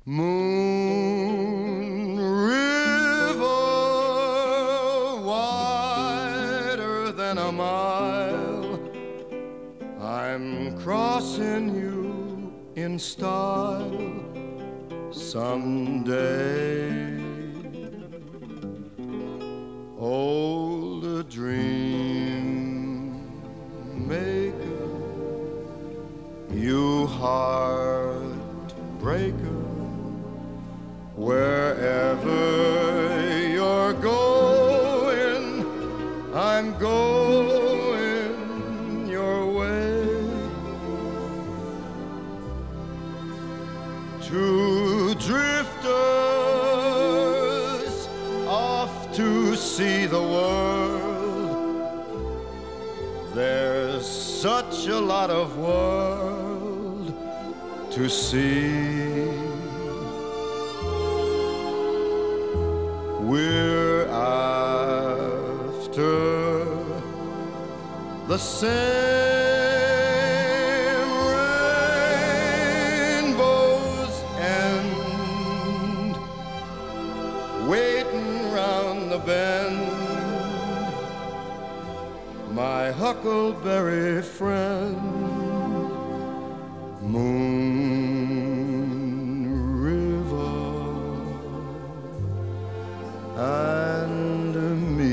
Moon River, wider than a mile, I'm crossing you in style someday. Old dream maker, you heartbreaker, wherever you're going, I'm going your way. Two drifters off to see the world. There's such a lot of world to see. We're after the same rainbow's end, waiting round the bend, my huckleberry friend, Moon River and me.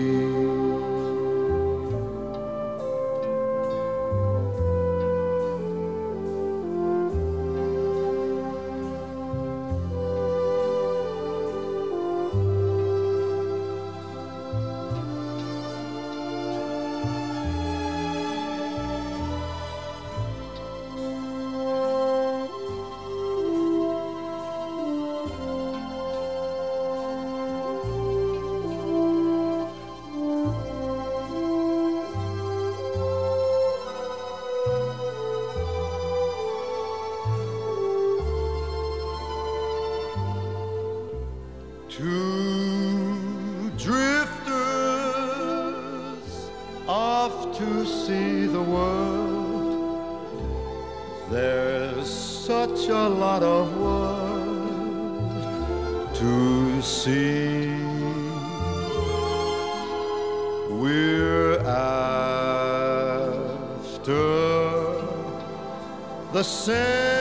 Two drifters off to see the world. There's such a lot of world to see. We're after the same